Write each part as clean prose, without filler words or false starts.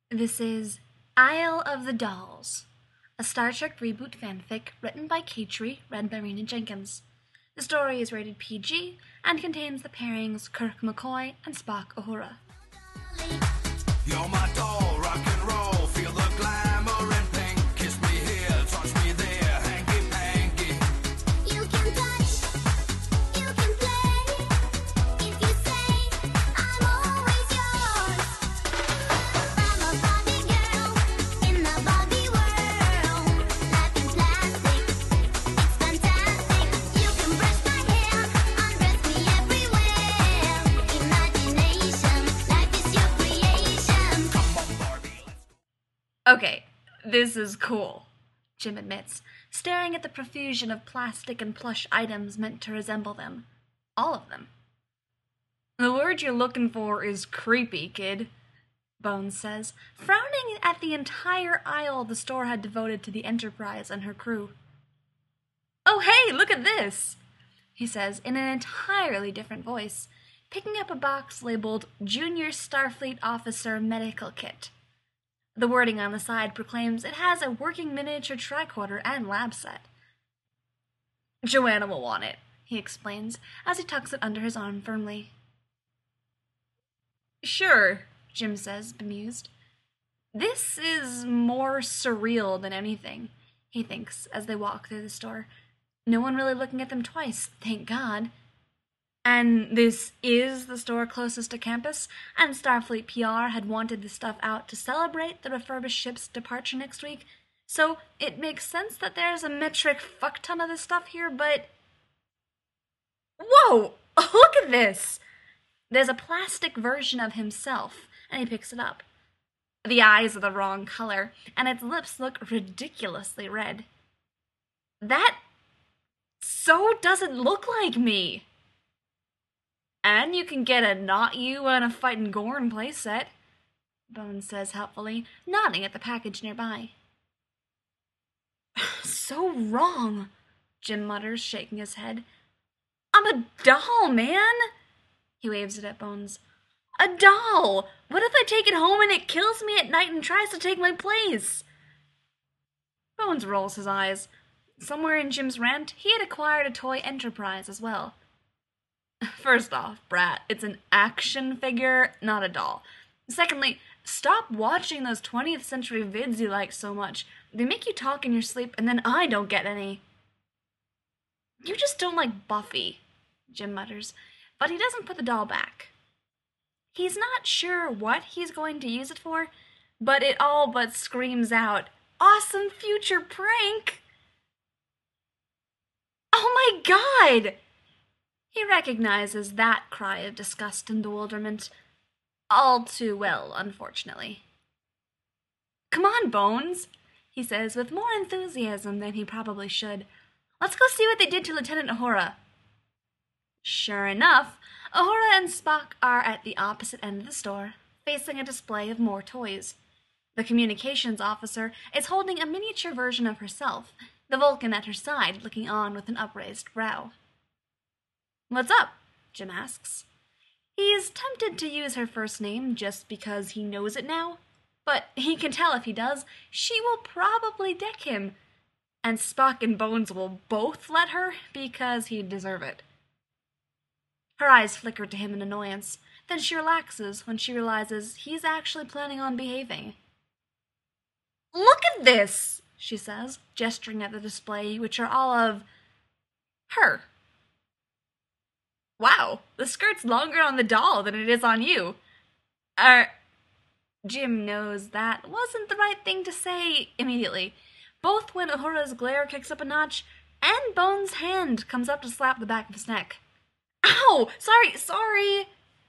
This is Isle of the Dolls, a Star Trek reboot fanfic written by Katri, read by Rena Jenkins. The story is rated PG and contains the pairings Kirk McCoy and Spock Uhura. You're my doll, rock and roll, feel the glamour and pink. Kiss me here, touch me there, hanky panky. You can touch, you can play. If you say I'm always yours. I'm a Barbie girl in the Barbie world. Life in plastic, it's fantastic. You can brush my hair, undress me everywhere. Imagination, life is your creation. Come on, Barbie, let's Okay, this is cool, Jim admits, staring at the profusion of plastic and plush items meant to resemble them. All of them. The word you're looking for is creepy, kid, Bones says, frowning at the entire aisle the store had devoted to the Enterprise and her crew. Oh, hey, look at this, he says in an entirely different voice, picking up a box labeled Junior Starfleet Officer Medical Kit. The wording on the side proclaims it has a working miniature tricorder and lab set. Joanna will want it, he explains, as he tucks it under his arm firmly. Sure, Jim says, bemused. This is more surreal than anything, he thinks, as they walk through the store. No one really looking at them twice, thank God. And this is the store closest to campus, and Starfleet PR had wanted the stuff out to celebrate the refurbished ship's departure next week, so it makes sense that there's a metric fuckton of this stuff here, but... Whoa! Look at this! There's a plastic version of himself, and he picks it up. The eyes are the wrong color, and its lips look ridiculously red. That so doesn't look like me! And you can get a Not You and a Fightin' Gorn playset, Bones says helpfully, nodding at the package nearby. So wrong, Jim mutters, shaking his head. I'm a doll, man! He waves it at Bones. A doll! What if I take it home and it kills me at night and tries to take my place? Bones rolls his eyes. Somewhere in Jim's rant, he had acquired a toy Enterprise as well. First off, Brat, it's an action figure, not a doll. Secondly, stop watching those 20th century vids you like so much. They make you talk in your sleep, and then I don't get any. You just don't like Buffy, Jim mutters, but he doesn't put the doll back. He's not sure what he's going to use it for, but it all but screams out, "Awesome future prank!" Oh my God! He recognizes that cry of disgust and bewilderment all too well, unfortunately. Come on, Bones, he says with more enthusiasm than he probably should. Let's go see what they did to Lieutenant Uhura. Sure enough, Uhura and Spock are at the opposite end of the store, facing a display of more toys. The communications officer is holding a miniature version of herself, the Vulcan at her side looking on with an upraised brow. What's up? Jim asks. He's tempted to use her first name just because he knows it now, but he can tell if he does, she will probably deck him, and Spock and Bones will both let her because he'd deserve it. Her eyes flicker to him in annoyance, then she relaxes when she realizes he's actually planning on behaving. Look at this, she says, gesturing at the display, which are all of her. Wow, the skirt's longer on the doll than it is on you. Jim knows that wasn't the right thing to say immediately, both when Uhura's glare kicks up a notch and Bones' hand comes up to slap the back of his neck. Ow! Sorry!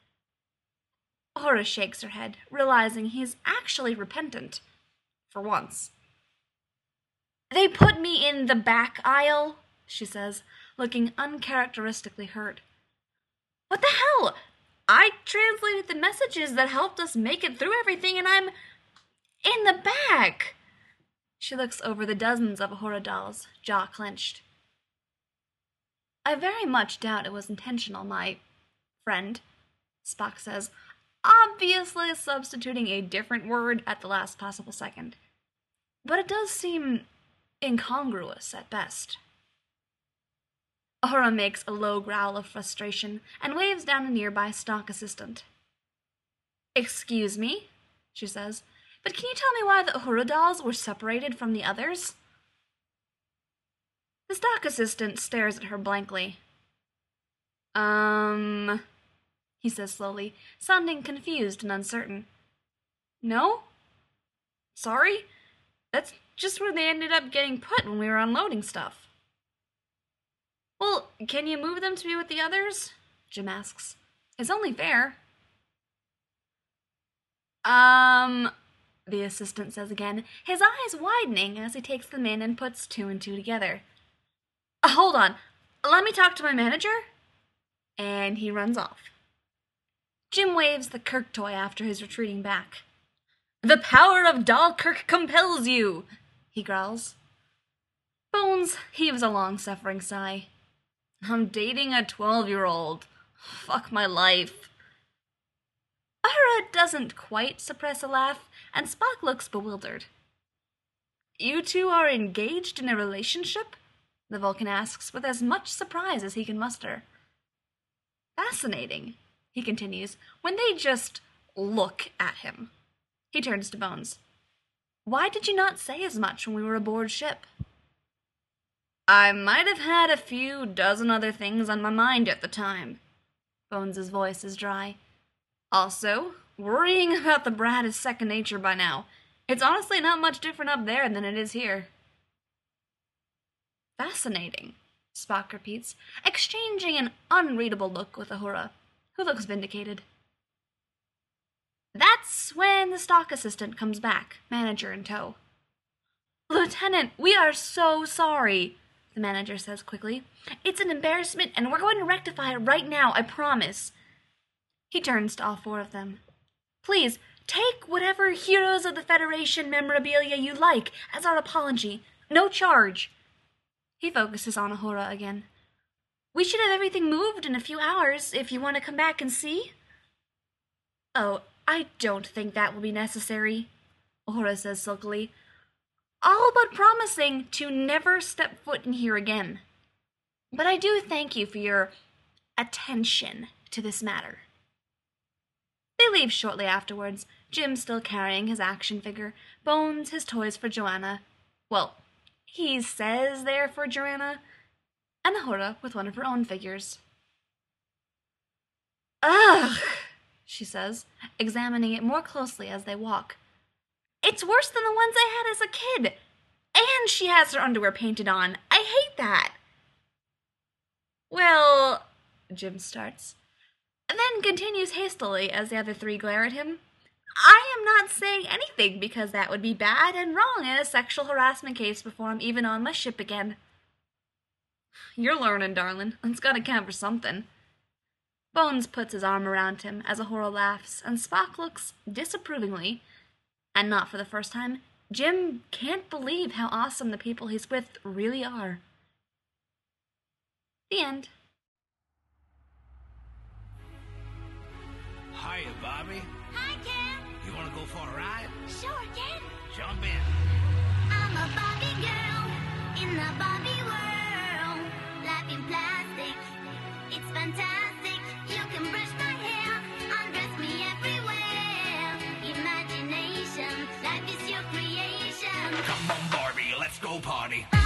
Uhura shakes her head, realizing he's actually repentant. For once. They put me in the back aisle, she says, looking uncharacteristically hurt. What the hell? I translated the messages that helped us make it through everything, and I'm in the back. She looks over the dozens of Uhura dolls, jaw clenched. I very much doubt it was intentional, my friend, Spock says. obviously substituting a different word at the last possible second. But it does seem incongruous at best. Ahura makes a low growl of frustration and waves down a nearby stock assistant. "Excuse me," she says, "but can you tell me why the Ahura dolls were separated from the others?" The stock assistant stares at her blankly. He says slowly, sounding confused and uncertain. "No? Sorry? That's just where they ended up getting put when we were unloading stuff." "Well, can you move them to be with the others?" Jim asks. "It's only fair." The assistant says again, his eyes widening as he takes them in and puts two and two together. "Hold on, let me talk to my manager." And he runs off. Jim waves the Kirk toy after his retreating back. "The power of Doll Kirk compels you," he growls. Bones heaves a long-suffering sigh. "I'm dating a 12-year-old. Fuck my life." Ahura doesn't quite suppress a laugh, and Spock looks bewildered. "You two are engaged in a relationship?" the Vulcan asks with as much surprise as he can muster. "Fascinating," he continues, when they just look at him. He turns to Bones. "Why did you not say as much when we were aboard ship?" "I might have had a few dozen other things on my mind at the time." Bones' voice is dry. "Also, worrying about the brat is second nature by now. It's honestly not much different up there than it is here." "Fascinating," Spock repeats, exchanging an unreadable look with Ahura, who looks vindicated. That's when the stock assistant comes back, manager in tow. "Lieutenant, we are so sorry," the manager says quickly. "It's an embarrassment, and we're going to rectify it right now, I promise." He turns to all four of them. "Please, take whatever Heroes of the Federation memorabilia you like as our apology. No charge." He focuses on Ahura again. "We should have everything moved in a few hours if you want to come back and see." "Oh, I don't think that will be necessary," Ahura says sulkily. "All but promising to never step foot in here again. But I do thank you for your attention to this matter." They leave shortly afterwards, Jim still carrying his action figure, Bones his toys for Joanna. Well, he says they're for Joanna, and Ahura with one of her own figures. "Ugh," she says, examining it more closely as they walk. "It's worse than the ones I had as a kid. And she has her underwear painted on. I hate that." "Well," Jim starts, then continues hastily as the other three glare at him. "I am not saying anything because that would be bad and wrong in a sexual harassment case before I'm even on my ship again." "You're learning, darling. It's gotta count for something." Bones puts his arm around him as Ahura laughs, and Spock looks disapprovingly. And not for the first time, Jim can't believe how awesome the people he's with really are. The end. Hiya, Bobby. Hi, Ken. You wanna go for a ride? Sure, Ken. Jump in. I'm a Barbie girl in the Barbie world. Life in plastic, it's fantastic. You can brush my hair, undress me everywhere. Imagination, life is your creation. Come on, Barbie, let's go party.